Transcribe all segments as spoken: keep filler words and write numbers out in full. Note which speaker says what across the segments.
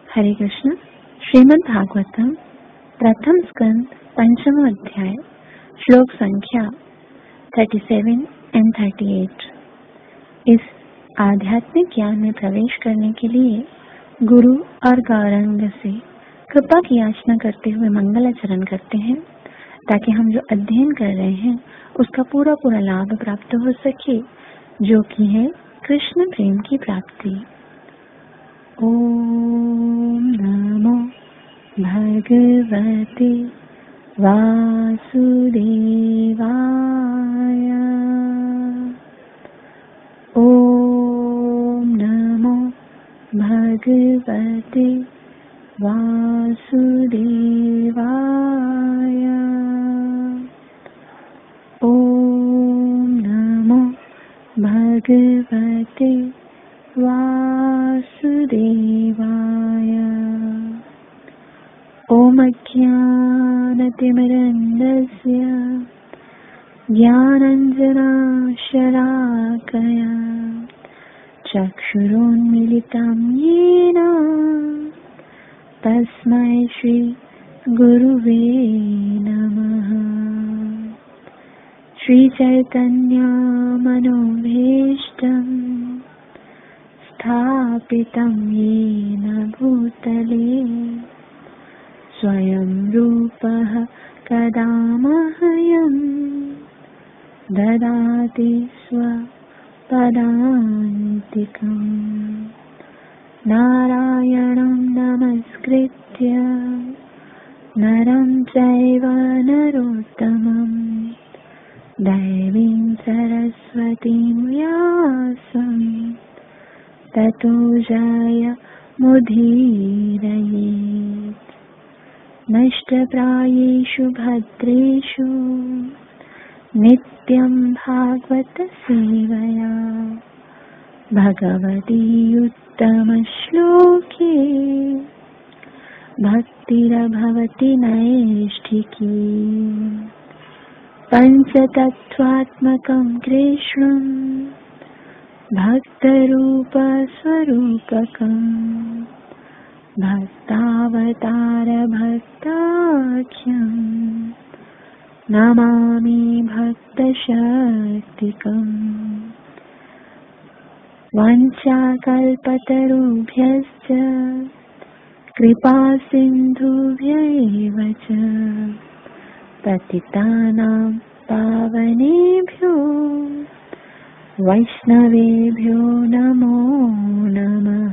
Speaker 1: हरे कृष्ण। श्रीमद् भागवतम प्रथम स्कंद पंचम अध्याय श्लोक संख्या सैंतीस एंड अड़तीस। इस आध्यात्मिक ज्ञान में प्रवेश करने के लिए गुरु और गौरांग से कृपा की याचना करते हुए मंगलाचरण करते हैं, ताकि हम जो अध्ययन कर रहे हैं उसका पूरा पूरा लाभ प्राप्त हो सके, जो कि है कृष्ण प्रेम की प्राप्ति। ओम नमो भगवते वासुदेवाय। ओम नमो भगवते वासुदेवाय। ओम नमो भगवते वासुदेवाय। ओम अज्ञानतिमिरन्धस्य ज्ञानाञ्जनशलाकया चक्षुरुन्मीलितं येन तस्मै श्री गुरुवे नमः। श्री चैतन्य मनोभीष्टं स्थापितं येन भूतले स्वयं रूपः कदा मह्यं ददाति स्वपदान्तिकम्। नारायणं नमस्कृत्य नरं चैव नरोत्तमं दैवीं सरस्वतीं व्यासं ततो जयमुदीरयेत्। नष्टप्रायेषु भद्रेषु नित्यं भागवत सेवया भगवती उत्तमश्लोके भक्तिर्भवति नैष्ठिकी। पञ्चतत्त्वात्मकं कृष्णं भक्तरूपस्वरूपकं भक्तावतार भक्ताख्यं नमामि भक्तशक्तिकम्। वाञ्छाकल्पतरुभ्यश्च कृपासिन्धुभ्यैव च पतितानां पावनेभ्यो वैष्णवेभ्यो नमो नमः।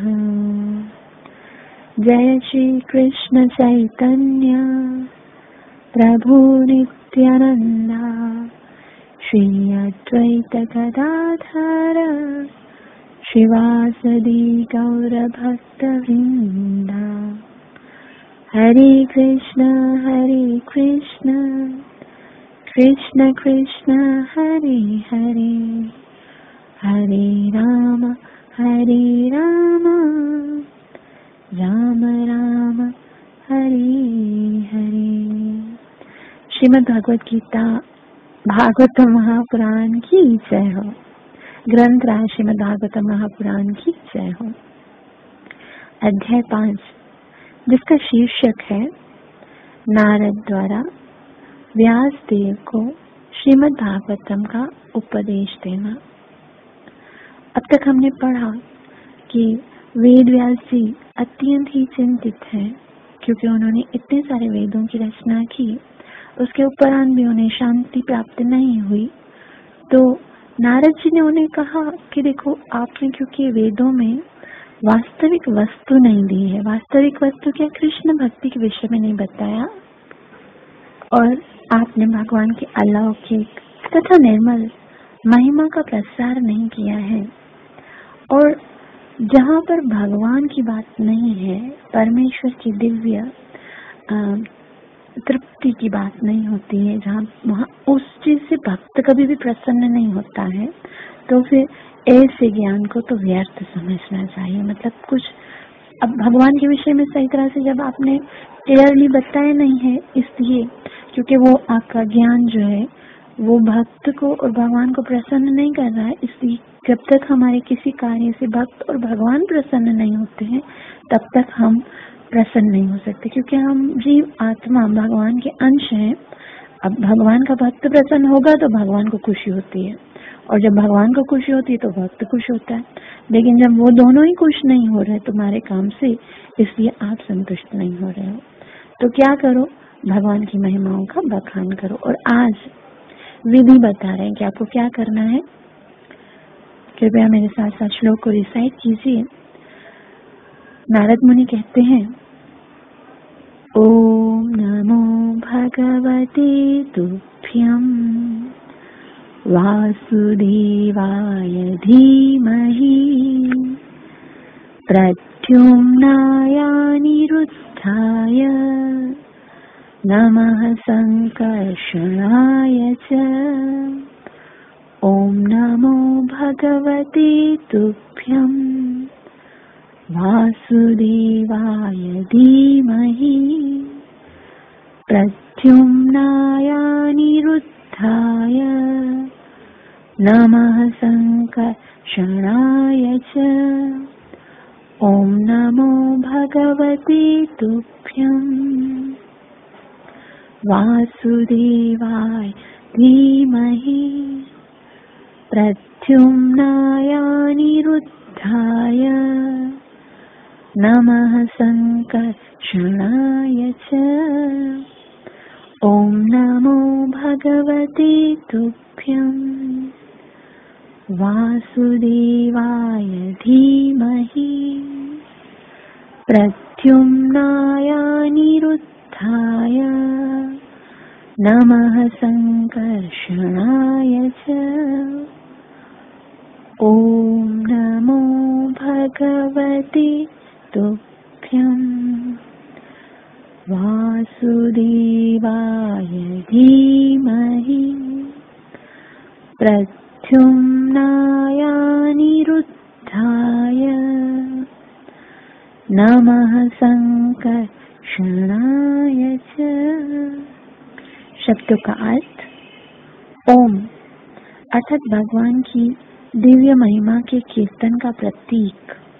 Speaker 1: जय श्री कृष्ण चैतन्य प्रभु नित्यानंदा श्री अद्वैत गदाधर श्रीवासदि गौरभक्तवृंदा। हरे कृष्ण हरे कृष्ण कृष्ण कृष्ण हरे हरे हरे राम हरे राम राम राम हरे हरे। श्रीमद् भागवत गीता भागवत महापुराण की जय हो। ग्रंथ राज श्रीमद् भागवत महापुराण की जय हो। अध्याय पांच, जिसका शीर्षक है नारद द्वारा व्यास देव को श्रीमद् भागवतम का उपदेश देना। अब तक हमने पढ़ा कि वेद व्यास जी अत्यंत ही चिंतित हैं, क्योंकि उन्होंने इतने सारे वेदों की रचना की, उसके उपरांत भी उन्हें शांति प्राप्त नहीं हुई। तो नारद जी ने उन्हें कहा कि देखो, आपने क्योंकि वेदों में वास्तविक वस्तु नहीं दी है, वास्तविक वस्तु क्या कृष्ण भक्ति के विषय में नहीं बताया, और आपने भगवान के अलौकिक तथा निर्मल महिमा का प्रसार नहीं किया है, और जहाँ पर भगवान की बात नहीं है, परमेश्वर की दिव्य तृप्ति की बात नहीं होती है, जहाँ वहाँ उस चीज से भक्त कभी भी प्रसन्न नहीं होता है, तो फिर ऐसे ज्ञान को तो व्यर्थ समझना चाहिए। मतलब कुछ अब भगवान के विषय में सही तरह से जब आपने क्लियरली बताया नहीं है, इसलिए क्योंकि वो आपका ज्ञान जो है वो भक्त को और भगवान को प्रसन्न नहीं कर रहा है, इसलिए जब तक हमारे किसी कार्य से भक्त और भगवान प्रसन्न नहीं होते हैं तब तक हम प्रसन्न नहीं हो सकते, क्योंकि हम जीव आत्मा भगवान के अंश हैं। अब भगवान का भक्त प्रसन्न होगा तो भगवान को खुशी होती है, और जब भगवान को खुशी होती है तो भक्त खुश होता है। लेकिन जब वो दोनों ही खुश नहीं हो रहे तुम्हारे काम से, इसलिए आप संतुष्ट नहीं हो रहे हो, तो क्या करो, भगवान की महिमाओं का बखान करो। और आज विधि बता रहे हैं कि आपको क्या करना है। कृपया मेरे साथ साथ श्लोक को रिसाइट कीजिए। नारद मुनि कहते हैं, ओम नमो भगवते तुभ्यं वासुदेवाय धीमहि प्रद्युम्नाय अनिरुद्धाय नमः संकर्षणाय च। ओम नमो भगवते तुभ्यं वासुदेवाय धीमहि प्रद्युम्नाय अनिरुद्धाय नमः संकर्षणाय च। ओम नमो भगवते तुभ्यं वासुदेवाय धीमहि प्रद्युम्नाय अनिरुद्धाय नमः संकर्षणाय च। ओम नमो भगवते तुभ्यं वासुदेवाय धीमहि प्रद्युम्नाय अनिरुद्धाय नमः संकर्षणाय च। ओम नमो भगवते तुभ्यं वासुदेवाय धीमहि प्रद्युम्नाय अनिरुद्धाय नमः संकर्षणाय च। शब्दों का अर्थ। ओम अर्थात भगवान की दिव्य महिमा के कीर्तन का प्रतीक।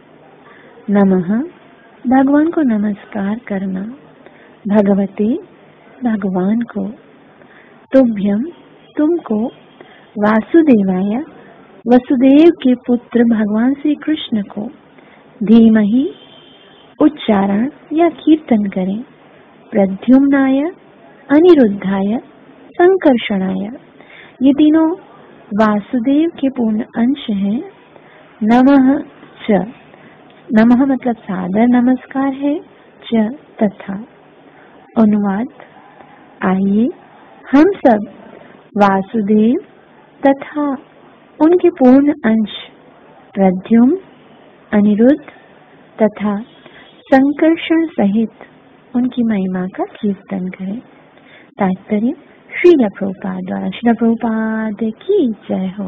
Speaker 1: नमः भगवान को नमस्कार करना, भगवते भगवान को, तुभ्यं तुमको, वासुदेवाय वसुदेव के पुत्र भगवान श्री कृष्ण को, धीमहि उच्चारण या कीर्तन करें, प्रद्युम्नाय अनिरुद्धाय संकर्षणाय, ये तीनों वासुदेव के पूर्ण अंश हैं। नमः च, नमः मतलब सादर नमस्कार है, च तथा। अनुवाद। आइए हम सब वासुदेव तथा उनके पूर्ण अंश प्रद्युम्न, अनिरुद्ध तथा संकर्षण सहित उनकी महिमा का कीर्तन करें। तात्पर्य श्रील प्रभुपाद द्वारा। श्रील प्रभुपाद की जय हो।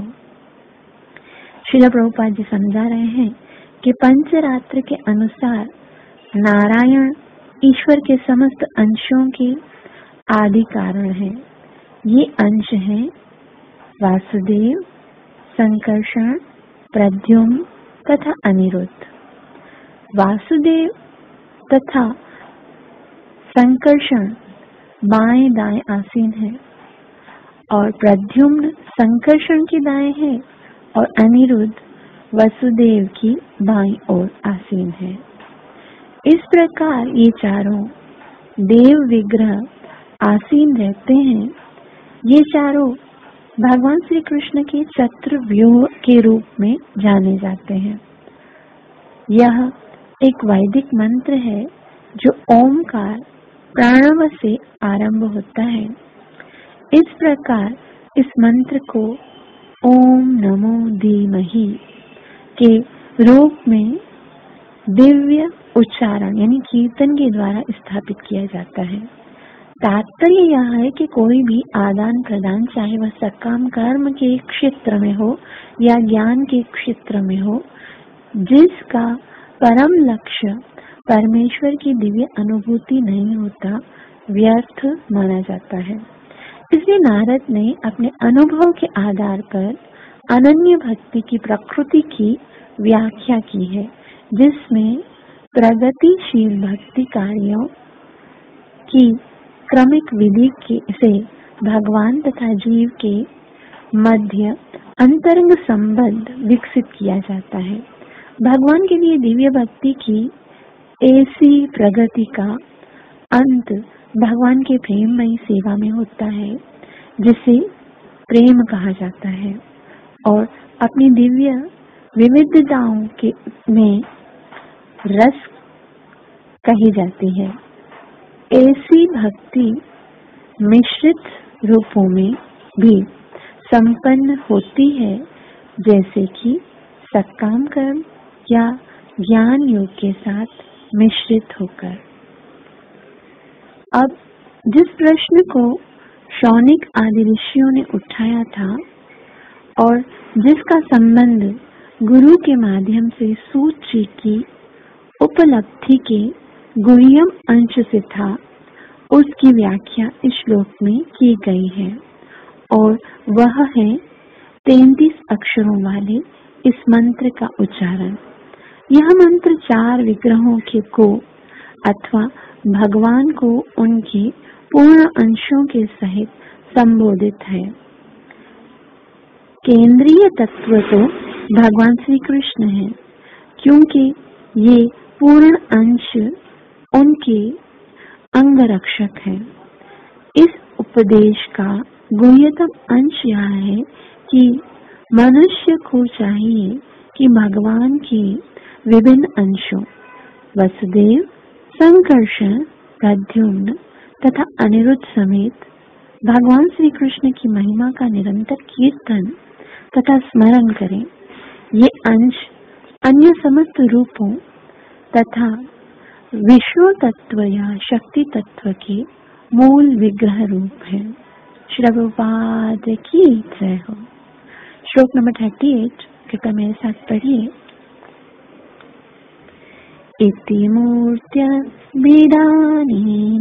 Speaker 1: श्रील प्रभुपाद जी समझा रहे हैं कि पंचरात्र के अनुसार नारायण ईश्वर के समस्त अंशों के आदि कारण हैं। ये अंश हैं वासुदेव, संकर्षण, प्रद्युम्न तथा अनिरुद्ध। वासुदेव तथा संकर्षण बाएं दाएं आसीन है, और प्रद्युम्न संकर्षण की दाएं है, और अनिरुद्ध वसुदेव की बाईं ओर आसीन है। इस प्रकार ये चारों देव विग्रह आसीन रहते हैं। ये चारों भगवान श्री कृष्ण के चतुर्व्यूह के रूप में जाने जाते हैं। यह एक वैदिक मंत्र है जो ओमकार प्रणव से आरंभ होता है। इस प्रकार इस मंत्र को ओम नमो धीमहि के रूप में दिव्य उच्चारण यानी कीर्तन के द्वारा स्थापित किया जाता है। तात्पर्य यह है कि कोई भी आदान प्रदान, चाहे वह सकाम कर्म के क्षेत्र में हो या ज्ञान के क्षेत्र में हो, जिसका परम लक्ष्य परमेश्वर की दिव्य अनुभूति नहीं होता, व्यर्थ माना जाता है। इसलिए नारद ने अपने अनुभव के आधार पर अनन्य भक्ति की प्रकृति की व्याख्या की है, जिसमें प्रगतिशील भक्ति कार्यों की क्रमिक विधि के से भगवान तथा जीव के मध्य अंतरंग संबंध विकसित किया जाता है। भगवान के लिए दिव्य भक्ति की ऐसी प्रगति का अंत भगवान के प्रेममयी सेवा में होता है, जिसे प्रेम कहा जाता है और अपनी दिव्य विविधताओं के में रस कही जाती है। ऐसी भक्ति मिश्रित रूपों में भी संपन्न होती है, जैसे कि सकाम कर्म या ज्ञान योग के साथ मिश्रित होकर। अब जिस प्रश्न को शौनिक आदि ऋषियों ने उठाया था और जिसका संबंध गुरु के माध्यम से सूची की उपलब्धि के गुह्यम अंश से था, उसकी व्याख्या इस श्लोक में की गई है और वह है तैंतीस अक्षरों वाले इस मंत्र का उच्चारण। यह मंत्र चार विग्रहों के को अथवा भगवान को उनके पूर्ण अंशों के सहित संबोधित है। केंद्रीय तत्व तो भगवान श्री कृष्ण है, क्योंकि ये पूर्ण अंश उनके अंगरक्षक है। इस उपदेश का गुह्यतम अंश यह है कि मनुष्य को चाहिए कि भगवान के विभिन्न अंशों वसुदेव, संकर्षण, प्रद्युम्न तथा अनिरुद्ध समेत भगवान श्री कृष्ण की महिमा का निरंतर कीर्तन तथा स्मरण करें। ये अंश अन्य समस्त रूपों तथा विश्व तत्व या शक्ति तत्व के मूल विग्रह रूप है। श्री प्रभुपाद की जय हो। श्लोक नंबर थर्टी एट, कृपया मेरे साथ पढ़िए। इति मूर्त्या विदानेन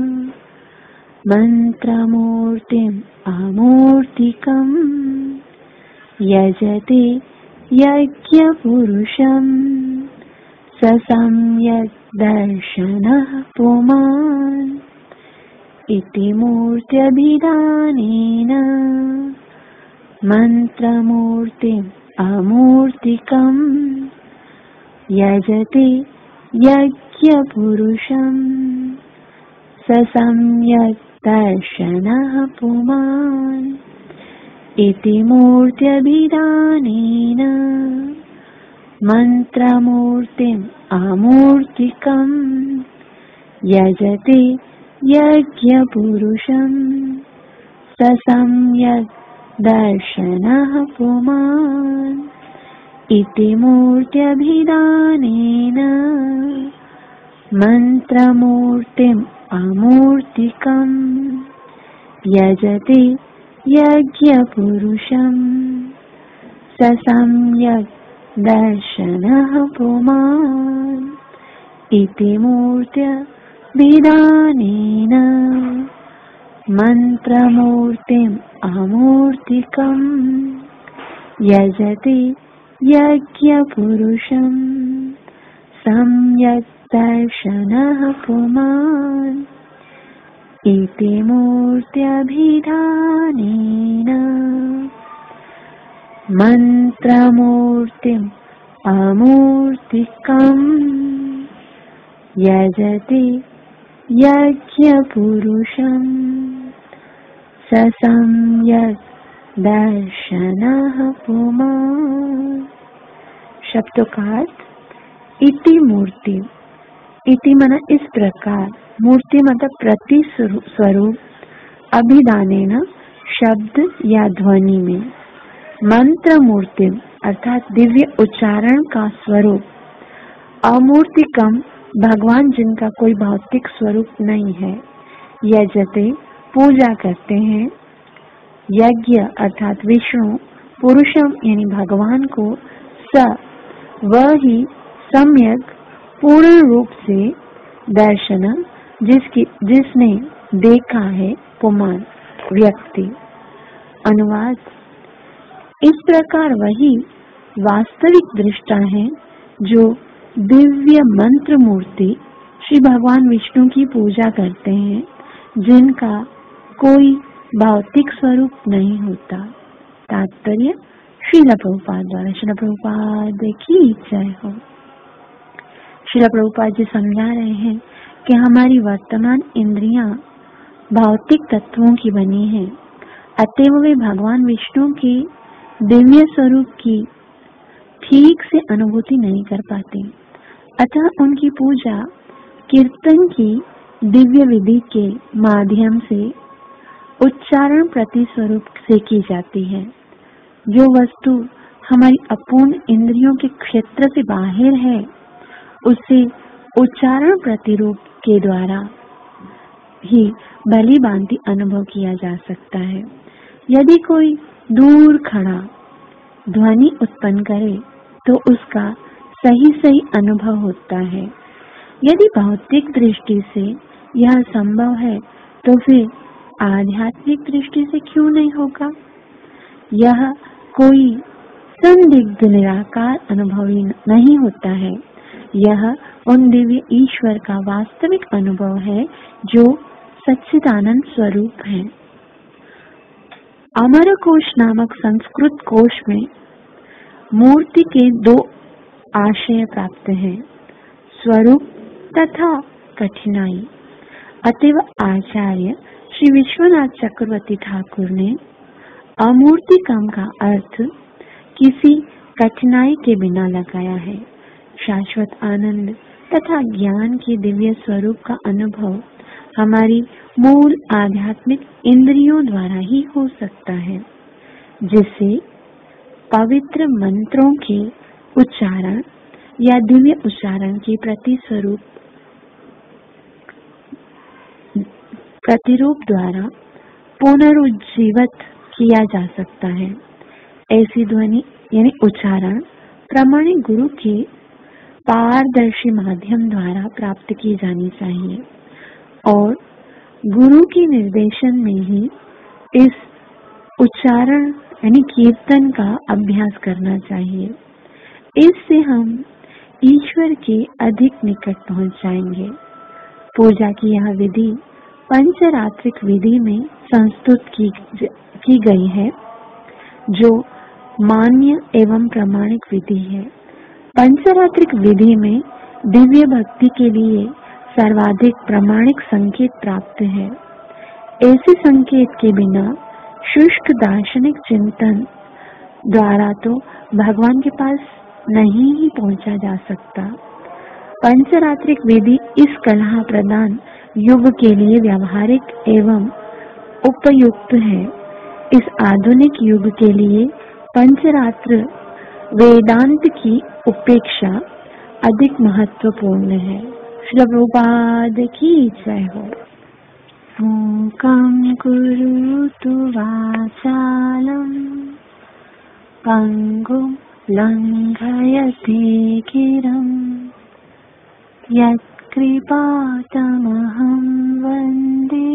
Speaker 1: मंत्रमूर्तिम् अमूर्तिकम् यजते यज्ञपुरुषम् स सम्यक् दर्शनः पुमान्। इति मूर्त्यभिधानेन मंत्रमूर्तिम् अमूर्तिकम् यजते यज्ञपुरुषम् स सम्यक् दर्शनः पुमान्। इति मूर्त्यभिधानेन मंत्रमूर्तिम् अमूर्तिकम् यजते यज्ञपुरुषम् स सम्यक् दर्शनः पुमान्। इति मूर्त्यभिधानेन मंत्रमूर्तिम् अमूर्तिकम् यजते यज्ञपुरुषम् स सम्यक् दर्शनः पुमान्। इति मूर्त्यभिधानेन मंत्रमूर्तिम् अमूर्तिकम् यजते यज्ञपुरुषम् सम्यक् दर्शनः पुमान्। इति मूर्त्यभिधानेन मंत्रमूर्तिम् अमूर्तिकम् यजते यज्ञपुरुषम् स सम्यक् दर्शनः पुमान्। शब्दों का अर्थ। इति मूर्ति, इति माना इस प्रकार, मूर्ति मतलब प्रति स्वरूप, अभिधानेन शब्द या ध्वनि में, मंत्र मूर्ति अर्थात दिव्य उच्चारण का स्वरूप, अमूर्तिकम भगवान जिनका कोई भौतिक स्वरूप नहीं है, यजते पूजा करते हैं, यज्ञ अर्थात विष्णु, पुरुषम यानी भगवान को, स वह ही सम्यक पूर्ण रूप से, दर्शन जिसकी जिसने देखा है, पुमान व्यक्ति। अनुवाद। इस प्रकार वही वास्तविक दृष्टा है जो दिव्य मंत्र मूर्ति श्री भगवान विष्णु की पूजा करते हैं, जिनका कोई भौतिक स्वरूप नहीं होता। तात्पर्य श्रील प्रभुपाद द्वारा। श्रील प्रभुपाद की जय हो। श्रील प्रभुपाद जी समझा रहे हैं कि हमारी वर्तमान इंद्रियां भौतिक तत्वों की बनी है, अतएव वे भगवान विष्णु के दिव्य स्वरूप की ठीक से अनुभूति नहीं कर पाते। अतः उनकी पूजा कीर्तन की दिव्य विधि के माध्यम से उच्चारण प्रति स्वरूप से की जाती है। जो वस्तु हमारी अपूर्ण इंद्रियों के क्षेत्र से बाहर है, उसे उच्चारण प्रतिरूप के द्वारा ही भली भांति अनुभव किया जा सकता है। यदि कोई दूर खड़ा ध्वनि उत्पन्न करे तो उसका सही सही अनुभव होता है। यदि भौतिक दृष्टि से यह संभव है तो फिर आध्यात्मिक दृष्टि से क्यों नहीं होगा। यह कोई संदिग्ध निराकार अनुभवी नहीं होता है, यह उन दिव्य ईश्वर का वास्तविक अनुभव है जो सच्चिदानंद स्वरूप है। अमर कोश नामक संस्कृत कोश में मूर्ति के दो आशय प्राप्त हैं, स्वरूप तथा कठिनाई। अतएव आचार्य श्री विश्वनाथ चक्रवर्ती ठाकुर ने अमूर्तिकम का अर्थ किसी कठिनाई के बिना लगाया है। शाश्वत आनंद तथा ज्ञान के दिव्य स्वरूप का अनुभव हमारी मूल आध्यात्मिक इंद्रियों द्वारा ही हो सकता है, जिसे पवित्र मंत्रों के उच्चारण या दिव्य उच्चारण के प्रति स्वरूप प्रतिरूप द्वारा पुनरुज्जीवित किया जा सकता है। ऐसी ध्वनि यानी उच्चारण प्रामाणिक गुरु के पारदर्शी माध्यम द्वारा प्राप्त की जानी चाहिए और गुरु के निर्देशन में ही इस उच्चारण यानी कीर्तन का अभ्यास करना चाहिए। इससे हम ईश्वर के अधिक निकट पहुंच जाएंगे। पूजा की यह विधि पंचरात्रिक विधि में संस्तुत की, की गई है, जो मान्य एवं प्रामाणिक विधि है। पंचरात्रिक विधि में दिव्य भक्ति के लिए सर्वाधिक प्रामाणिक संकेत प्राप्त है। ऐसे संकेत के बिना शुष्क दार्शनिक चिंतन द्वारा तो भगवान के पास नहीं ही पहुंचा जा सकता। पंचरात्रिक विधि इस कलह प्रदान युग के लिए व्यावहारिक एवं उपयुक्त है। इस आधुनिक युग के लिए पंचरात्र वेदांत की उपेक्षा अधिक महत्वपूर्ण है। श्री प्रभुपाद की जय हो। मूकं कुरुतु वाचालं पंगुं लंघयते गिरं यत्कृपातमहं वन्दे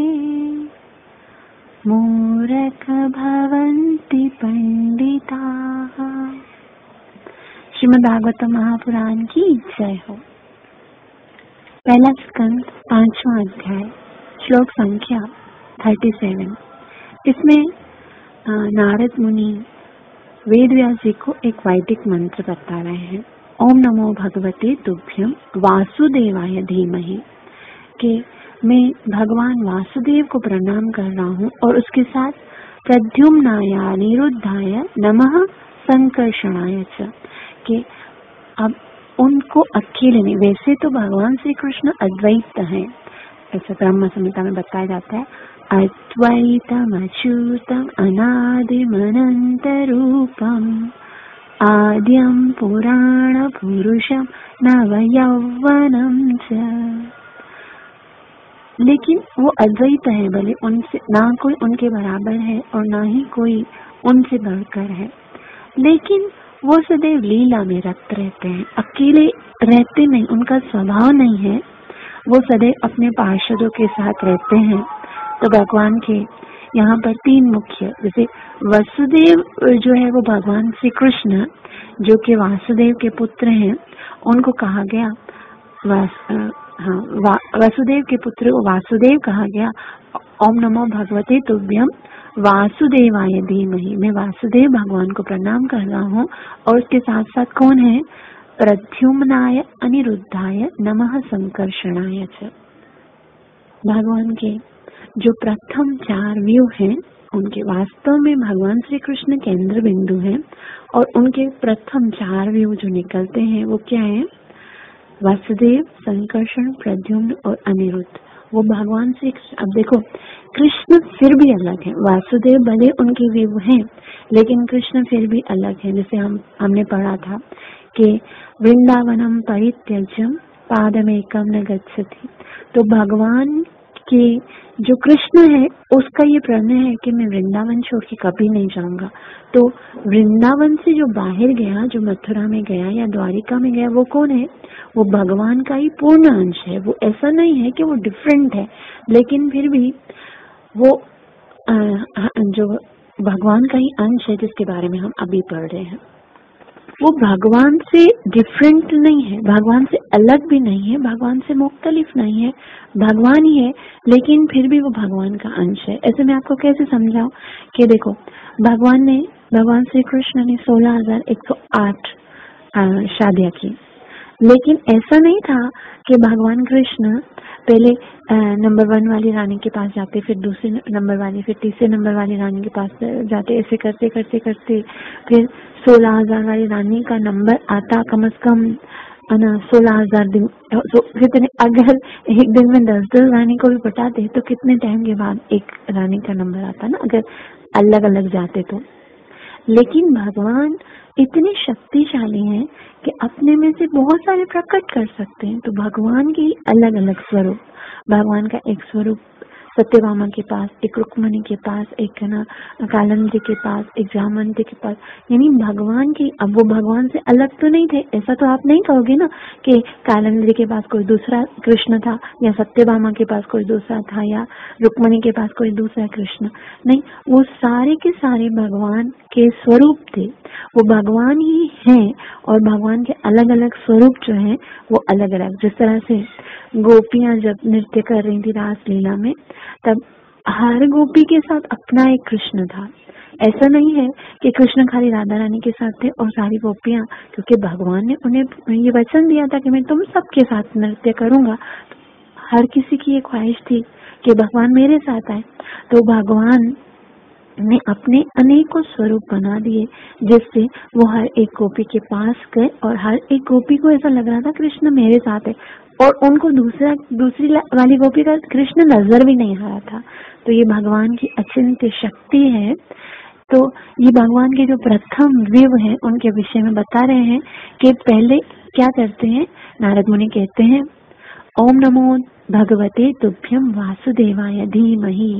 Speaker 1: मूरख भवन्ति पंडिताः। श्रीमद् भागवत महापुराण की जय हो। पहला स्कंद पांचवा अध्याय श्लोक संख्या सैंतीस। इसमें नारद मुनि वेद व्यास जी को एक वैदिक मंत्र बता रहे हैं। ओम नमो भगवते तुभ्यम वासुदेवाय धीमहि, के मैं भगवान वासुदेव को प्रणाम कर रहा हूँ और उसके साथ प्रद्युम्नाय अनिरुद्धाय नमः संकर्षणाय च, के अब उनको अकेले नहीं, वैसे तो भगवान श्री कृष्ण अद्वैत हैं, ऐसा ब्रह्म संहिता में बताया जाता है। अद्वैतम अच्युतम अनादिम अनंत रूपम आद्यम पुराण पुरुषम नव यौवनम च। लेकिन वो अद्वैत है, भले उनसे ना कोई उनके बराबर है और ना ही कोई उनसे बढ़कर है, लेकिन वो सदैव लीला में रत रहते हैं, अकेले रहते नहीं, उनका स्वभाव नहीं है, वो सदैव अपने पार्षदों के साथ रहते हैं। तो भगवान के यहाँ पर तीन मुख्य, जैसे वसुदेव जो है वो भगवान श्री कृष्ण जो कि वासुदेव के पुत्र हैं, उनको कहा गया वास, हाँ वा, वसुदेव के पुत्र वासुदेव कहा गया। ओम नमो भगवते तुभ्यम वासुदेवाय धीमहि, मैं वासुदेव भगवान को प्रणाम कर रहा हूँ। और उसके साथ साथ कौन है? प्रद्युम्नाय अनिरुद्धाय नमः संकर्षणाय च। भगवान के जो प्रथम चार व्यू हैं उनके वास्तव में भगवान श्री कृष्ण केंद्र बिंदु हैं, और उनके प्रथम चार व्यू जो निकलते हैं वो क्या है? वासुदेव, संकर्षण, प्रद्युम्न और अनिरुद्ध। वो भगवान से, अब देखो कृष्ण फिर भी अलग है। वासुदेव भले उनके व्यू हैं लेकिन कृष्ण फिर भी अलग है। जैसे हम हमने पढ़ा था कि वृंदावनम परित्यज्य पादमेकम न गच्छति, तो भगवान के जो कृष्ण है उसका ये प्रणय है कि मैं वृंदावन छोड़ के कभी नहीं जाऊंगा। तो वृंदावन से जो बाहर गया, जो मथुरा में गया या द्वारिका में गया, वो कौन है? वो भगवान का ही पूर्ण अंश है। वो ऐसा नहीं है कि वो डिफरेंट है, लेकिन फिर भी वो आ, जो भगवान का ही अंश है जिसके बारे में हम अभी पढ़ रहे हैं, वो भगवान से डिफरेंट नहीं है, भगवान से अलग भी नहीं है, भगवान से मुख्तलिफ नहीं है, भगवान ही है, लेकिन फिर भी वो भगवान का अंश है। ऐसे मैं आपको कैसे समझाऊं कि देखो भगवान ने भगवान श्री कृष्ण ने सोलह हजार एक सौ आठ शादियां की, लेकिन ऐसा नहीं था कि भगवान कृष्ण पहले नंबर वन वाली रानी के पास जाते, फिर दूसरे नंबर वाली, फिर तीसरे नंबर वाली रानी के पास जाते, ऐसे करते करते करते फिर सोलह हजार वाली रानी का नंबर आता कम से कम ना सोलह हजार दिन। तो कितने, अगर एक दिन में दस दस रानी को भी पटाते तो कितने टाइम के बाद एक रानी का नंबर आता ना, अगर अलग अलग जाते तो। लेकिन भगवान इतने शक्तिशाली हैं कि अपने में से बहुत सारे प्रकट कर सकते हैं। तो भगवान के अलग अलग स्वरूप, भगवान का एक स्वरूप सत्यभामा के पास, एक रुक्मणी के पास, एक है ना कालिंदी के पास, एक जामवंती के पास, यानी भगवान की, अब वो भगवान से अलग तो नहीं थे, ऐसा तो आप नहीं कहोगे ना कि कालिंदी के पास कोई दूसरा कृष्ण था या सत्यभामा के पास कोई दूसरा था या रुक्मणी के पास कोई दूसरा कृष्ण, नहीं, वो सारे के सारे भगवान के स्वरूप थे, वो भगवान ही हैं। और भगवान के अलग अलग स्वरूप जो हैं वो अलग अलग, जिस तरह से गोपियां जब नृत्य कर रही थी रासलीला में, तब हर गोपी के साथ अपना एक कृष्ण था। ऐसा नहीं है कि कृष्ण खाली राधा रानी के साथ थे और सारी गोपियां, क्योंकि भगवान ने उन्हें ये वचन दिया था कि मैं तुम सबके साथ नृत्य करूंगा। हर किसी की ये ख्वाहिश थी कि भगवान मेरे साथ आए, तो भगवान ने अपने अनेकों स्वरूप बना दिए, जिससे वो हर एक गोपी के पास गए और हर एक गोपी को ऐसा लग रहा था कृष्ण मेरे साथ है, और उनको दूसरा दूसरी वाली गोपी का कृष्ण नजर भी नहीं आ रहा था। तो ये भगवान की अचिंत्य शक्ति है। तो ये भगवान के जो प्रथम विव है उनके विषय में बता रहे हैं कि पहले क्या करते हैं। नारद मुनि कहते हैं ओम नमो भगवते तुभ्यम वासुदेवाय धीमहि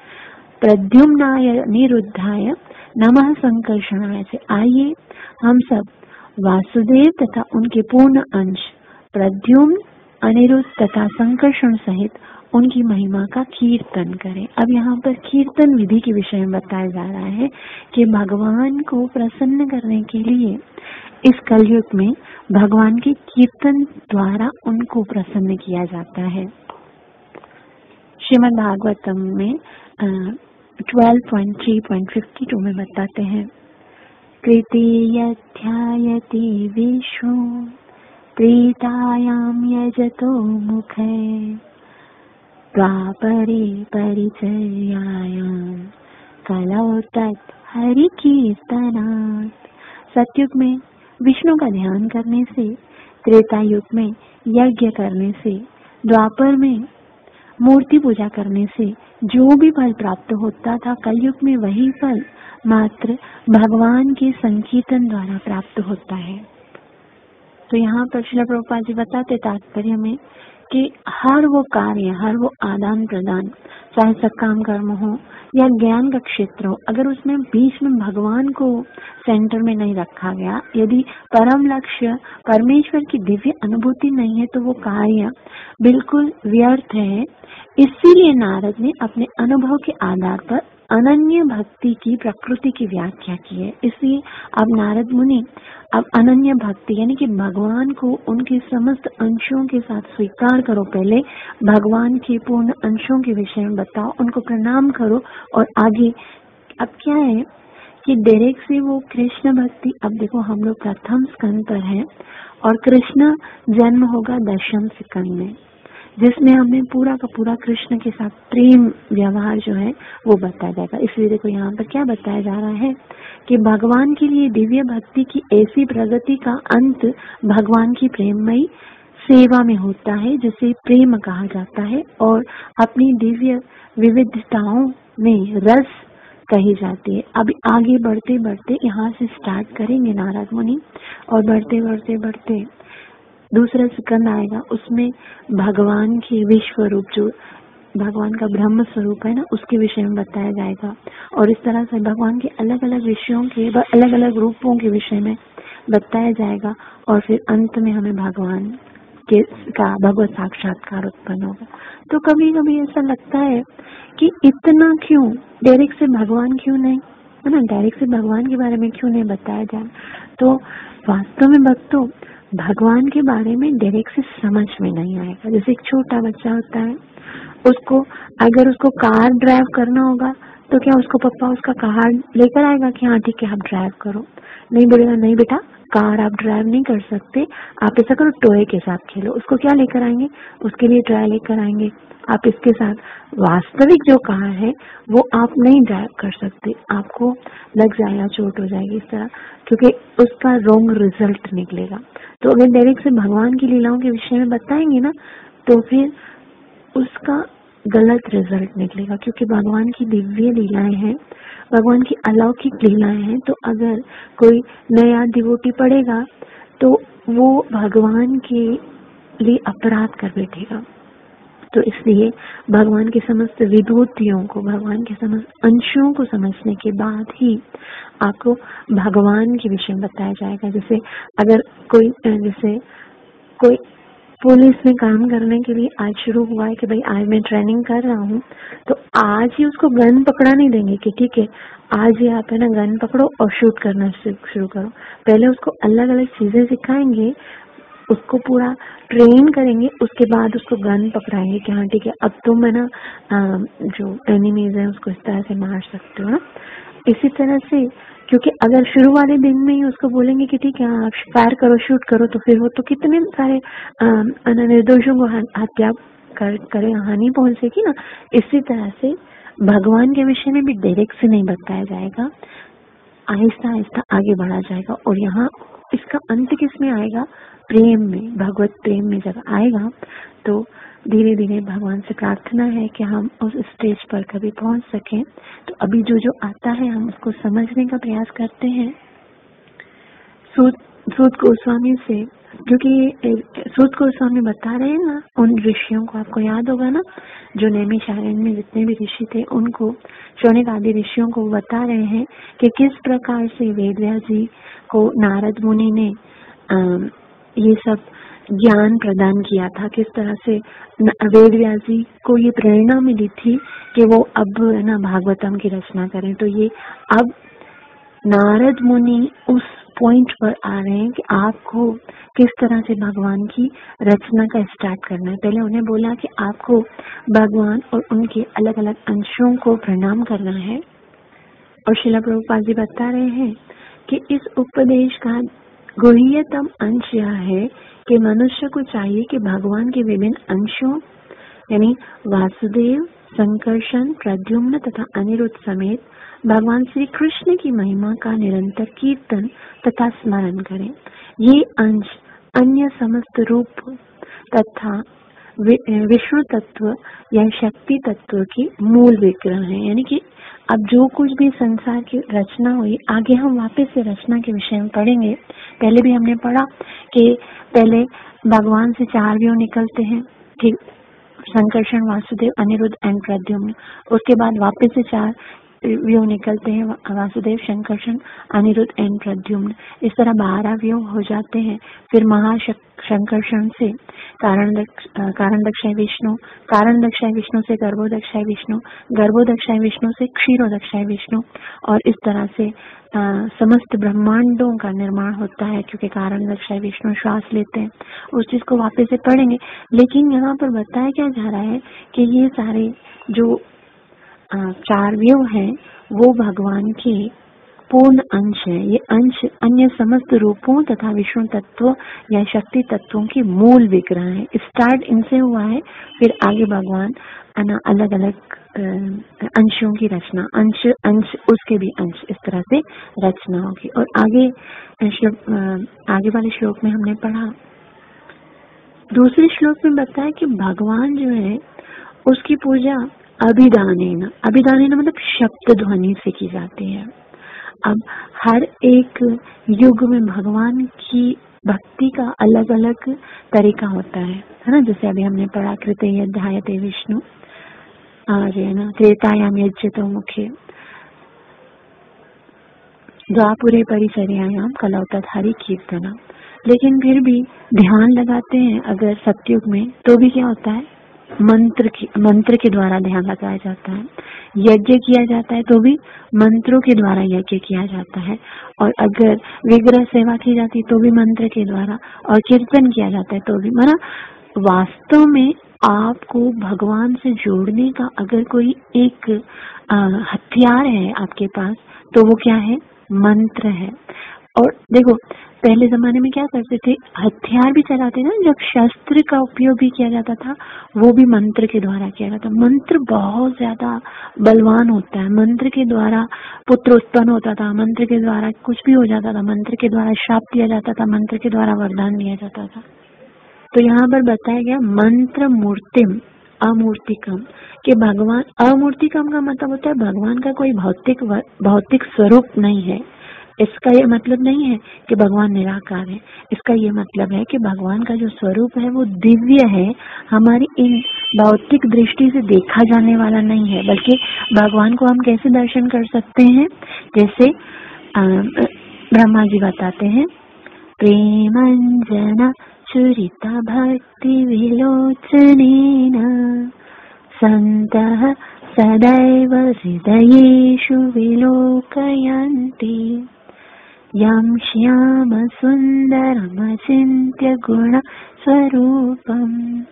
Speaker 1: प्रद्युम्नाय निरुद्धाय नमः संकर्षणाय से। आइए हम सब वासुदेव तथा उनके पूर्ण अंश प्रद्युम्न, अनिरुद्ध तथा संकर्षण सहित उनकी महिमा का कीर्तन करें। अब यहाँ पर कीर्तन विधि के विषय में बताया जा रहा है कि भगवान को प्रसन्न करने के लिए इस कलयुग में भगवान के कीर्तन द्वारा उनको प्रसन्न किया जाता है। श्रीमद् भागवतम में twelve point three point fifty two में बताते हैं तृतीयध्यायति विष्णु प्रीतायां यजतो मुखे द्वापरे परिचर्यायां कलौ तत् हरि कीर्तनात्। सतयुग में विष्णु का ध्यान करने से, त्रेता युग में यज्ञ करने से, द्वापर में मूर्ति पूजा करने से जो भी फल प्राप्त होता था, कलयुग में वही फल मात्र भगवान के संकीर्तन द्वारा प्राप्त होता है। तो यहाँ पर श्रील प्रभुपाद जी बताते तात्पर्य में कि हर वो कार्य, हर वो आदान प्रदान, चाहे सत्काम कर्म हो या ज्ञान का क्षेत्र हो, अगर उसमें बीच में भगवान को सेंटर में नहीं रखा गया, यदि परम लक्ष्य परमेश्वर की दिव्य अनुभूति नहीं है, तो वो कार्य बिल्कुल व्यर्थ है। इसीलिए नारद ने अपने अनुभव के आधार पर अनन्य भक्ति की प्रकृति की व्याख्या की है। इसलिए अब नारद मुनि अब अनन्य भक्ति यानी कि भगवान को उनके समस्त अंशों के साथ स्वीकार करो, पहले भगवान के पूर्ण अंशों के विषय में बताओ, उनको प्रणाम करो और आगे अब क्या है कि डायरेक्ट से वो कृष्ण भक्ति। अब देखो हम लोग प्रथम स्कंद पर हैं और कृष्ण जन्म होगा दशम स्कंद में, जिसमें हमें पूरा का पूरा कृष्ण के साथ प्रेम व्यवहार जो है वो बताया जाएगा। इसलिए देखो यहाँ पर क्या बताया जा रहा है कि भगवान के लिए दिव्य भक्ति की ऐसी प्रगति का अंत भगवान की प्रेममयी सेवा में होता है, जिसे प्रेम कहा जाता है, और अपनी दिव्य विविधताओं में रस कही जाती है। अब आगे बढ़ते बढ़ते यहाँ से स्टार्ट करेंगे नारद मुनि, और बढ़ते बढ़ते बढ़ते दूसरा स्कंद आएगा, उसमें भगवान के विश्व रूप जो भगवान का ब्रह्म स्वरूप है ना, उसके विषय में बताया जाएगा। और इस तरह से भगवान के अलग अलग विषयों के अलग अलग रूपों के विषय में बताया जाएगा, और फिर अंत में हमें भगवान के का भगवत साक्षात्कार उत्पन्न होगा। तो कभी कभी ऐसा लगता है कि इतना क्यों डायरेक्ट से भगवान क्यों नहीं, है ना, डायरेक्ट से भगवान के बारे में क्यों नहीं बताया जाए। तो वास्तव में भक्तों भगवान के बारे में डायरेक्ट से समझ में नहीं आएगा। जैसे एक छोटा बच्चा होता है, उसको अगर उसको कार ड्राइव करना होगा तो क्या उसको पापा उसका कार लेकर आएगा कि हाँ ठीक है आप ड्राइव करो? नहीं बोलेगा, नहीं बेटा कार आप ड्राइव नहीं कर सकते, आप ऐसा करो टॉय के साथ खेलो। उसको क्या लेकर आएंगे? उसके लिए टॉय लेकर आएंगे। आप इसके साथ वास्तविक जो कार है वो आप नहीं ड्राइव कर सकते, आपको लग जाएगा, चोट हो जाएगी इस तरह, क्योंकि उसका रॉन्ग रिजल्ट निकलेगा। तो अगर डायरेक्ट से भगवान की लीलाओं के विषय में बताएंगे ना तो फिर उसका गलत रिजल्ट निकलेगा, क्योंकि भगवान की दिव्य लीलाएं हैं, भगवान की अलौकिक लीलाएं हैं। तो अगर कोई नया डिवोटी पढ़ेगा तो वो भगवान के लिए अपराध कर बैठेगा। तो इसलिए भगवान के समस्त विभूतियों को, भगवान के समस्त अंशों को समझने के बाद ही आपको भगवान के विषय में बताया जाएगा। जैसे अगर कोई जैसे कोई पुलिस में काम करने के लिए आज शुरू हुआ है कि भाई आज मैं ट्रेनिंग कर रहा हूँ, तो आज ही उसको गन पकड़ा नहीं देंगे कि ठीक है आज ही आप है ना गन पकड़ो और शूट करना शुरू करो। पहले उसको अलग अलग चीजें सिखाएंगे, उसको पूरा ट्रेन करेंगे, उसके बाद उसको गन पकड़ाएंगे कि हाँ ठीक है अब तुम है ना जो एनिमीज है उसको इस तरह से मार सकते हो ना। इसी तरह से क्योंकि अगर शुरू वाले दिन में ही उसको बोलेंगे कि ठीक है आप फायर करो, शूट करो, तो फिर वो तो कितने सारे निर्दोषों को हत्या कर करे हानि पहुंचेगी ना। इसी तरह से भगवान के विषय में भी डायरेक्ट से नहीं बताया जाएगा, आहिस्ता आहिस्ता आगे बढ़ा जाएगा। और यहाँ इसका अंत किस में आएगा? प्रेम में, भगवत प्रेम में जब आएगा तो धीरे धीरे भगवान से प्रार्थना है कि हम उस स्टेज पर कभी पहुंच सकें। तो अभी जो जो आता है हम उसको समझने का प्रयास करते हैं सूत सूत गोस्वामी से, क्योंकि सूत गोस्वामी बता रहे हैं ना उन ऋषियों को, आपको याद होगा ना जो नैमिषारण्य में जितने भी ऋषि थे उनको, शौनक आदि ऋषियों को बता रहे हैं कि किस प्रकार से वेदव्यास जी को नारद मुनि ने आ, ये सब ज्ञान प्रदान किया था, किस तरह से वेदव्यास जी को ये प्रेरणा मिली थी कि वो अब है ना भागवतम की रचना करें। तो ये अब नारद मुनि उस पॉइंट पर आ रहे हैं कि आपको किस तरह से भगवान की रचना का स्टार्ट करना है। पहले उन्हें बोला कि आपको भगवान और उनके अलग अलग अंशों को प्रणाम करना है, और श्रील प्रभुपाद जी बता रहे हैं कि इस उपदेश का गुह्यतम अंश यह है कि मनुष्य को चाहिए कि भगवान के विभिन्न अंशों यानी वासुदेव, संकर्षण, प्रद्युम्न तथा अनिरुद्ध समेत भगवान श्री कृष्ण की महिमा का निरंतर कीर्तन तथा स्मरण करें। ये अंश अन्य समस्त रूप तथा विष्णु तत्व या शक्ति तत्व की मूल विग्रह है। यानी कि अब जो कुछ भी संसार की रचना हुई, आगे हम वापस से रचना के विषय में पढ़ेंगे। पहले भी हमने पढ़ा कि पहले भगवान से चार व्यू निकलते हैं, ठीक, संकर्षण, वासुदेव, अनिरुद्ध एंड प्रद्युम्न। उसके बाद वापस से चार व्यू निकलते हैं, वासुदेव, शंकरषण, अनिरुद्ध एंड प्रद्युम्न, इस तरह बारह व्यू हो जाते हैं। फिर महाशंकरषण से कारण दक्ष कारण दक्षाय विष्णु, कारण दक्षाय विष्णु से गर्भोदक्षाय विष्णु, गर्भोदक्षाय विष्णु से क्षीरोदक्षाय विष्णु, और इस तरह से आ, समस्त ब्रह्मांडों का निर्माण होता है, क्योंकि कारण दक्षाय विष्णु श्वास लेते हैं। उस चीज को वापस से पढ़ेंगे, लेकिन यहाँ पर बताया क्या जा रहा है कि ये सारे जो चार व्यू हैं वो भगवान के पूर्ण अंश है। ये अंश अन्य समस्त रूपों तथा विष्णु तत्व या शक्ति तत्वों की मूल विग्रह है। स्टार्ट इनसे हुआ है, फिर आगे भगवान अलग अलग अंशों की रचना, अंश अंश उसके भी अंश, इस तरह से रचना होगी। और आगे श्लोक, आगे वाले श्लोक में हमने पढ़ा, दूसरे श्लोक में बताया कि भगवान जो है उसकी पूजा अभिदानेन, अभिदानेन मतलब शब्द ध्वनि से की जाती है। अब हर एक युग में भगवान की भक्ति का अलग अलग तरीका होता है, है ना। जैसे अभी हमने पढ़ा कृतय ध्यायते विष्णु, और है ना त्रेतायाम यज्ञतो मुखे, द्वापुरे परिचर्यायाम कलौ तत् हरि कीर्तना। लेकिन फिर भी ध्यान लगाते हैं अगर सतयुग में, तो भी क्या होता है, मंत्र की मंत्र के द्वारा ध्यान लगाया जाता है। यज्ञ किया जाता है तो भी मंत्रों के द्वारा यज्ञ किया जाता है। और अगर विग्रह सेवा की जाती तो भी मंत्र के द्वारा, और कीर्तन किया जाता है तो भी। माना वास्तव में आपको भगवान से जोड़ने का अगर कोई एक आ, हथियार है आपके पास, तो वो क्या है, मंत्र है। और देखो पहले जमाने में क्या करते थे, हथियार भी चलाते ना, जब शस्त्र का उपयोग भी किया जाता था वो भी मंत्र के द्वारा किया जाता। मंत्र बहुत ज्यादा बलवान होता है। मंत्र के द्वारा पुत्र उत्पन्न होता था, मंत्र के द्वारा कुछ भी हो जाता था, मंत्र के द्वारा श्राप दिया जाता था, मंत्र के द्वारा वरदान दिया जाता था। तो यहाँ पर बताया गया मंत्र मूर्तिम अमूर्तिकम, कि भगवान, अमूर्तिकम का मतलब होता है भगवान का कोई भौतिक भौतिक स्वरूप नहीं है। इसका ये मतलब नहीं है कि भगवान निराकार है। इसका ये मतलब है कि भगवान का जो स्वरूप है वो दिव्य है, हमारी इन भौतिक दृष्टि से देखा जाने वाला नहीं है। बल्कि भगवान को हम कैसे दर्शन कर सकते हैं, जैसे ब्रह्मा जी बताते हैं, प्रेमंजना चुरिता भक्ति विलोचनेन संतः सदैव हृदयेषु विलोकयन्ति यं श्याम सुंदरमचिन्त्य गुण स्वरूपम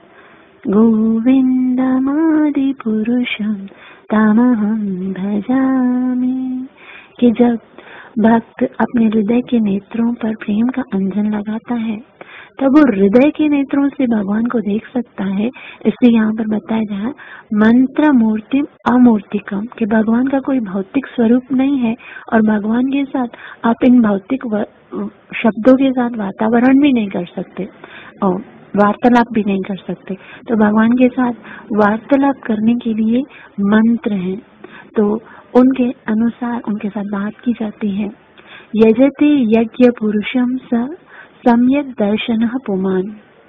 Speaker 1: गोविंदमादि पुरुषम तमहं भजामि। कि जब भक्त अपने हृदय के नेत्रों पर प्रेम का अंजन लगाता है तब वो हृदय के नेत्रों से भगवान को देख सकता है। इसलिए यहाँ पर बताया जाए मंत्र मूर्ति अमूर्तिकम, कि भगवान का कोई भौतिक स्वरूप नहीं है और भगवान के साथ आप इन भौतिक शब्दों के साथ वातावरण भी नहीं कर सकते और वार्तालाप भी नहीं कर सकते। तो भगवान के साथ वार्तालाप करने के लिए मंत्र हैं, तो उनके अनुसार उनके साथ बात की जाती है। यजते यज्ञ पुरुषम स सम्यक दर्शन पुमान।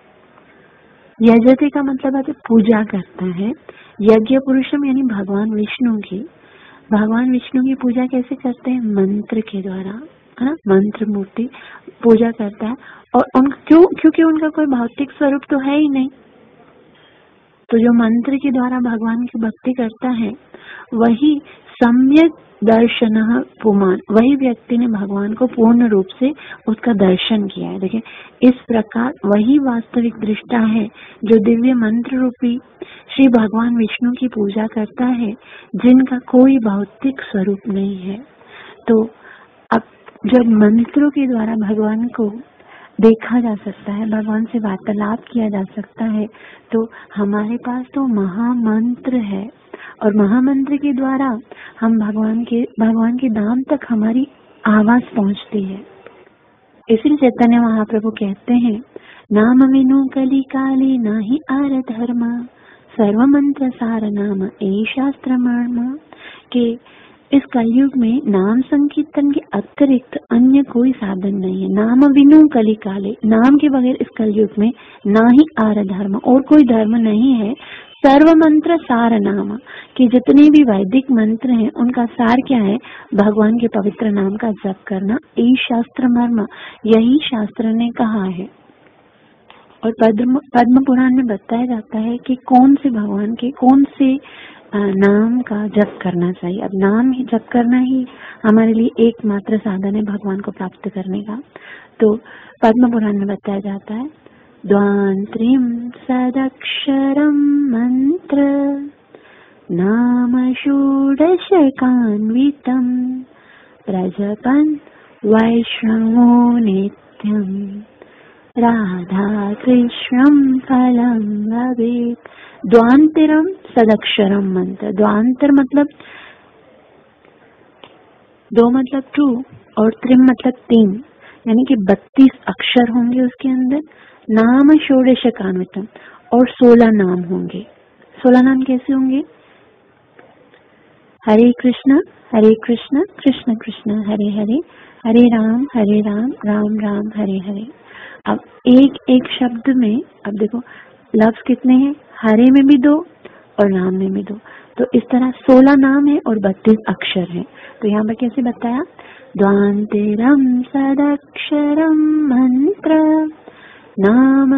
Speaker 1: यजते का मतलब है पूजा करता है। यज्ञ पुरुषम यानी भगवान विष्णु की, भगवान विष्णु की पूजा कैसे करते हैं, मंत्र के द्वारा, है ना। मंत्र मूर्ति पूजा करता है। और उन क्यों, क्योंकि उनका कोई भौतिक स्वरूप तो है ही नहीं। तो जो मंत्र के द्वारा भगवान की भक्ति करता है वही सम्यक दर्शन पुमान, वही व्यक्ति ने भगवान को पूर्ण रूप से उसका दर्शन किया है। देखिए इस प्रकार वही वास्तविक दृष्टा है जो दिव्य मंत्र रूपी श्री भगवान विष्णु की पूजा करता है, जिनका कोई भौतिक स्वरूप नहीं है। तो अब जब मंत्रों के द्वारा भगवान को देखा जा सकता है, भगवान से वार्तालाप किया जा सकता है, तो हमारे पास तो महामंत्र है और महामंत्र के द्वारा हम भगवान के भगवान के धाम तक हमारी आवाज पहुंचती है। इसलिए चैतन्य महाप्रभु कहते हैं, नाम विनु कली काले नाही आर धर्म सर्व मंत्र सार नाम ए शास्त्र मर्म, के इस कलयुग में नाम संकीर्तन के अतिरिक्त अन्य कोई साधन नहीं है। नाम विनु कली काले, नाम के बगैर इस कलयुग में ना ही आर धर्म, और कोई धर्म नहीं है। सर्व मंत्र सार नाम, कि जितने भी वैदिक मंत्र हैं उनका सार क्या है? भगवान के पवित्र नाम का जप करना। यही शास्त्र मर्म, यही शास्त्र ने कहा है। और पद्म पद्म पुराण में बताया जाता है कि कौन से भगवान के कौन से नाम का जप करना चाहिए। अब नाम ही जप करना ही हमारे लिए एकमात्र साधन है भगवान को प्राप्त करने का। तो पद्म पुराण में बताया जाता है, द्वांत्रिम सदक्षरम मंत्र नाम षोडशकान्वितम प्रजपन् वैष्णवो नित्यम राधा कृष्णम फलम लभेत। द्वांतरम सदक्षरम मंत्र, द्वांतर मतलब दो मतलब टू और त्रिम मतलब तीन, यानी कि बत्तीस अक्षर होंगे उसके अंदर। नाम षोडशकान्वितम, और सोलह नाम होंगे। सोलह नाम कैसे होंगे? हरे कृष्ण हरे कृष्ण कृष्ण कृष्ण हरे हरे, हरे राम हरे राम राम राम हरे हरे। अब एक एक शब्द में, अब देखो लफ्ज कितने हैं? हरे में भी दो और राम में भी दो, तो इस तरह सोलह नाम है और बत्तीस अक्षर है। तो यहाँ पर कैसे बताया? द्वांतरम सदक्षरम मंत्र नाम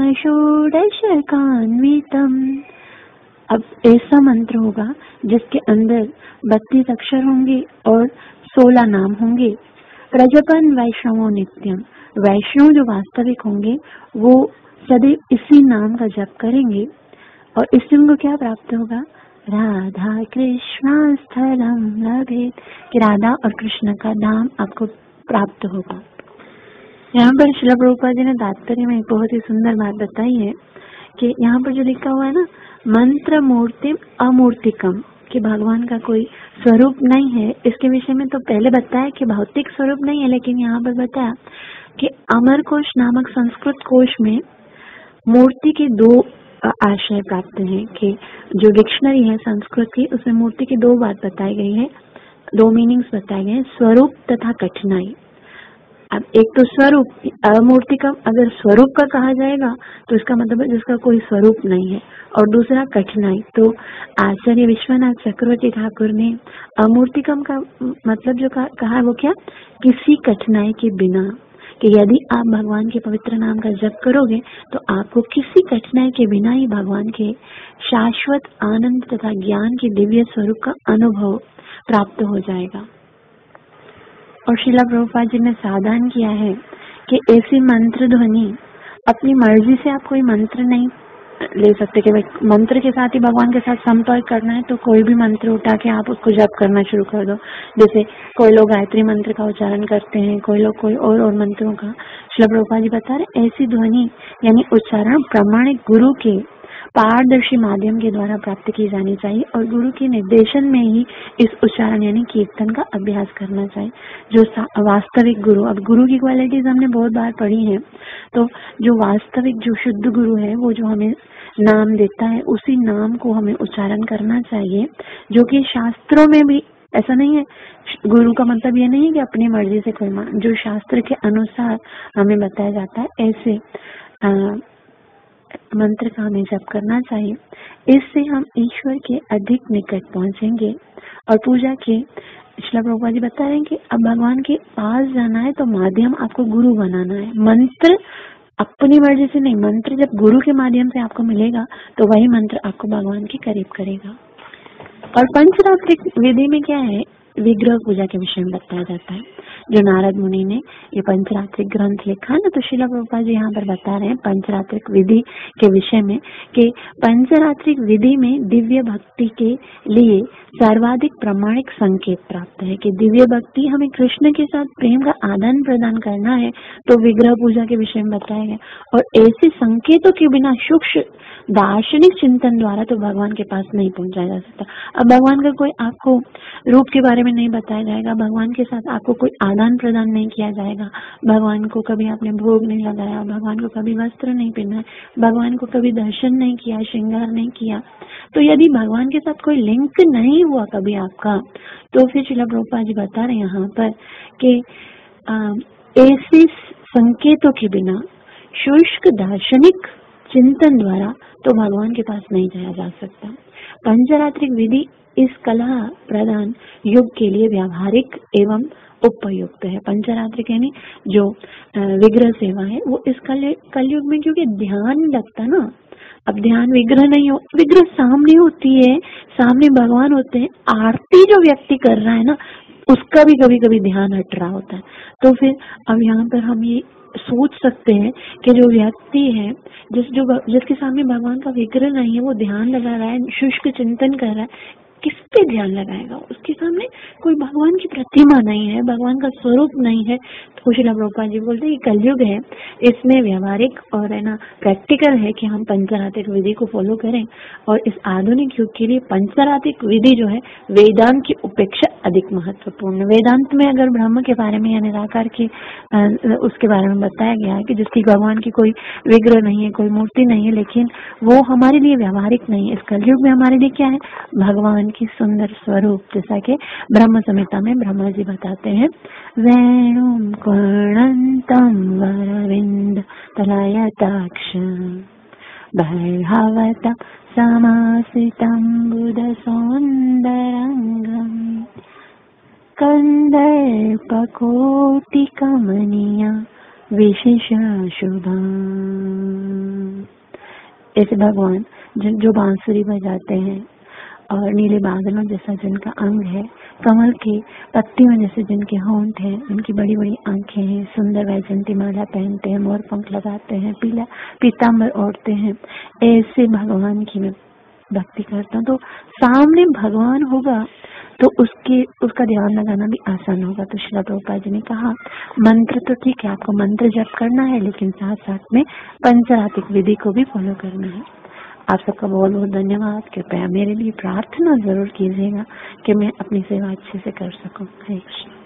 Speaker 1: षोडशकान्वितम। अब ऐसा मंत्र होगा जिसके अंदर बत्तीस अक्षर होंगे और सोलह नाम होंगे। प्रजपन वैष्णवो नित्यम, वैष्णव जो वास्तविक होंगे वो सदैव इसी नाम का जप करेंगे, और इससे उनको क्या प्राप्त होगा? राधा कृष्ण स्थलम लभेत, कि राधा और कृष्ण का धाम आपको प्राप्त होगा। यहाँ पर श्रील प्रभुपाद जी ने तात्पर्य में एक बहुत ही सुंदर बात बताई है कि यहाँ पर जो लिखा हुआ है ना, मंत्र मूर्ति अमूर्तिकम, कि भगवान का कोई स्वरूप नहीं है। इसके विषय में तो पहले बताया कि भौतिक स्वरूप नहीं है, लेकिन यहाँ पर बताया कि अमर कोश नामक संस्कृत कोश में मूर्ति के दो आशय प्राप्त हैं, कि जो डिक्शनरी है संस्कृत की उसमें मूर्ति की दो बात बताई गई है, दो मीनिंग्स बताए गए हैं, स्वरूप तथा कठिनाई। अब एक तो स्वरूप, अमूर्ति का अगर स्वरूप का कहा जाएगा तो इसका मतलब है जिसका कोई स्वरूप नहीं है, और दूसरा कठिनाई। तो आचार्य विश्वनाथ चक्रवर्ती ठाकुर ने अमूर्तिकम का मतलब जो कहा वो क्या? किसी कठिनाई के बिना, कि यदि आप भगवान के पवित्र नाम का जप करोगे तो आपको किसी कठिनाई के बिना ही भगवान के शाश्वत आनंद तथा ज्ञान के दिव्य स्वरूप का अनुभव प्राप्त हो जाएगा। और श्रीला प्रभुपाद जी ने सावधान किया है कि ऐसी मंत्र ध्वनि, अपनी मर्जी से आप कोई मंत्र नहीं ले सकते कि भाई मंत्र के साथ ही भगवान के साथ संपर्क करना है तो कोई भी मंत्र उठा के आप उसको जप करना शुरू कर दो। जैसे कोई लोग गायत्री मंत्र का उच्चारण करते हैं, कोई लोग कोई और और मंत्रों का। श्रील प्रभुपाद जी बता रहे ऐसी ध्वनि यानी उच्चारण प्रमाणिक गुरु के पारदर्शी माध्यम के द्वारा प्राप्त की जानी चाहिए, और गुरु के निर्देशन में ही इस उच्चारण यानी कीर्तन का अभ्यास करना चाहिए। जो वास्तविक गुरु, अब गुरु की क्वालिटीज हमने बहुत बार पढ़ी है, तो जो वास्तविक जो शुद्ध गुरु है वो जो हमें नाम देता है उसी नाम को हमें उच्चारण करना चाहिए, जो कि शास्त्रों में भी ऐसा नहीं है। गुरु का मतलब ये नहीं है कि अपनी मर्जी से कोई मान, जो शास्त्र के अनुसार हमें बताया जाता है ऐसे आ, मंत्र का हमें जप करना चाहिए। इससे हम ईश्वर के अधिक निकट पहुंचेंगे। और पूजा के श्रील प्रभुपाद जी बता रहे हैं कि अब भगवान के पास जाना है तो माध्यम आपको गुरु बनाना है। मंत्र अपनी मर्जी से नहीं, मंत्र जब गुरु के माध्यम से आपको मिलेगा तो वही मंत्र आपको भगवान के करीब करेगा। और पंचरात्रिक विधि में क्या है? विग्रह पूजा के विषय में बताया जाता है। जो नारद मुनि ने ये पंचरात्रिक ग्रंथ लिखा ना, तो श्रील प्रभुपाद जी यहाँ पर बता रहे हैं पंचरात्रिक विधि के विषय में कि पंचरात्रिक विधि में दिव्य भक्ति के लिए सर्वाधिक प्रमाणिक संकेत प्राप्त है कि दिव्य भक्ति हमें कृष्ण के साथ प्रेम का आदान प्रदान करना है तो विग्रह पूजा के विषय में बताया गया। और ऐसे संकेतों के बिना सूक्ष्म दार्शनिक चिंतन द्वारा तो भगवान के पास नहीं पहुंचा जा सकता। अब भगवान का कोई आपको रूप के बारे में नहीं बताया जाएगा, भगवान के साथ आपको कोई आदान प्रदान नहीं किया जाएगा, भगवान को कभी आपने भोग नहीं लगाया, भगवान को कभी वस्त्र नहीं पहना, भगवान को कभी दर्शन नहीं किया, श्रृंगार नहीं किया, तो यदि भगवान के साथ कोई लिंक नहीं हुआ कभी आपका, तो फिर श्रील प्रभुपाद जी बता रहे हैं यहाँ पर कि ऐसे संकेतों के बिना शुष्क दार्शनिक चिंतन द्वारा तो भगवान के पास नहीं जाया जा सकता। पंचरात्रिक विधि इस कला प्रदान युग के लिए व्यावहारिक एवं उपयुक्त है। पंचरात्रिक यानी जो विग्रह सेवा है वो इस कल कलयुग में, क्योंकि ध्यान लगता ना, अब ध्यान विग्रह नहीं हो, विग्रह सामने होती है, सामने भगवान होते हैं, आरती जो व्यक्ति कर रहा है ना उसका भी कभी कभी ध्यान हट रहा होता है। तो फिर अब यहाँ पर हम ये सोच सकते हैं कि जो व्यक्ति है जिस जो जिसके सामने भगवान का विग्रह नहीं है वो ध्यान लगा रहा है, शुष्क चिंतन कर रहा है, किस पे ध्यान लगाएगा? उसके सामने कोई भगवान की प्रतिमा नहीं है, भगवान का स्वरूप नहीं है। तो श्रील प्रभुपाद जी बोलते हैं कि कलयुग है, इसमें व्यवहारिक और है ना प्रैक्टिकल है कि हम पंचरात्रिक विधि को फॉलो करें। और इस आधुनिक युग के लिए पंचरात्रिक विधि जो है वेदांत की उपेक्षा अधिक महत्वपूर्ण। वेदांत में अगर ब्रह्म के बारे में या निराकार के उसके बारे में बताया गया है कि जिसकी भगवान की कोई विग्रह नहीं है, कोई मूर्ति नहीं है, लेकिन वो हमारे लिए व्यवहारिक नहीं है। इस कलयुग में हमारे लिए क्या है? भगवान की सुंदर स्वरूप, जैसा कि ब्रह्म संहिता में ब्रह्मा जी बताते हैं, वेणुम कर्णंतम वरविंद तलयताक्ष बर्हवतम समासितं बुध सौंदरंगम कंदर्पकोटि कमनीय विशेष शुभम। ऐसे भगवान जो बांसुरी बजाते हैं और नीले बादलों जैसा जिनका अंग है, कमल के पत्तियों जैसे जिनके होंठ हैं, उनकी बड़ी बड़ी आंखें हैं, सुंदर वैजंती माला पहनते हैं, मोर पंख लगाते हैं, पीला पीताम्बर ओढ़ते हैं, ऐसे भगवान की मैं भक्ति करता हूँ। तो सामने भगवान होगा तो उसके उसका ध्यान लगाना भी आसान होगा। तो श्रील प्रभुपाद जी ने कहा मंत्र तो ठीक है, आपको मंत्र जप करना है, लेकिन साथ साथ में पंचरात्रिक विधि को भी फॉलो करना है। आप सबका बहुत बहुत धन्यवाद। कृपया मेरे लिए प्रार्थना जरूर कीजिएगा कि मैं अपनी सेवा अच्छे से कर सकूं। हरे कृष्ण।